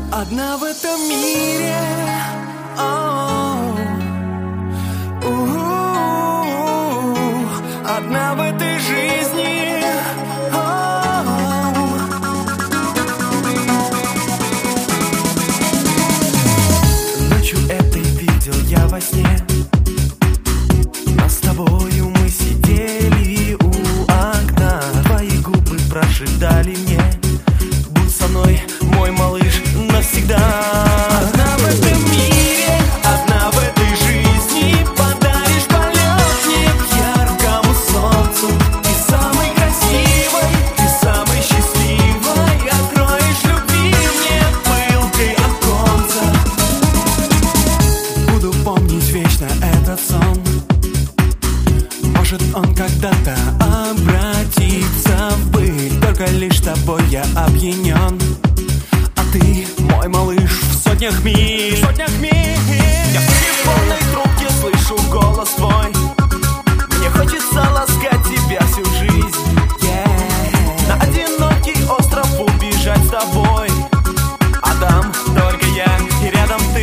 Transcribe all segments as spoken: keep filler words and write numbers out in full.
Одна в этом мире. О-о-о. У-у-у. Одна в этой жизни. О-о-о. Ночью этой видел я во сне, но с тобою мы сидели у окна. Твои губы прошептали мне: будь со мной, мой малыш, навсегда. Одна в этом мире, одна в этой жизни. Подаришь полет мне к яркому солнцу. Ты самый красивый, ты самый счастливый. Откроешь любви мне пылкой оконца. Буду помнить вечно этот сон. Может, он когда-то обратится в быль. Только лишь тобой я опьянен, а ты, мой малыш, в сотнях миль, в сотнях миль. Я в телефонной трубке слышу голос твой. Мне хочется ласкать тебя всю жизнь, yeah. На одинокий остров убежать с тобой, а там только я и рядом ты.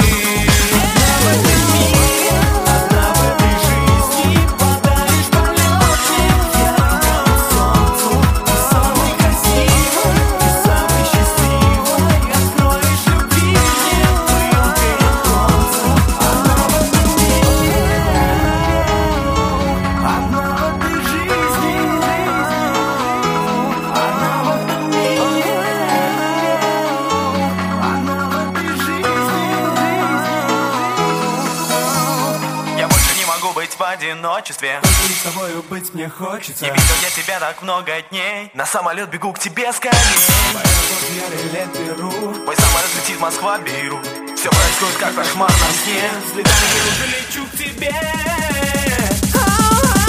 В одиночестве только с тобою быть мне хочется. Не видел я тебя так много дней. На самолет бегу к тебе скорее. Я лет беру. Мой самолет летит Москва-Бейрут. Все происходит как в кошмарном сне. Взлетаю и уже лечу к тебе.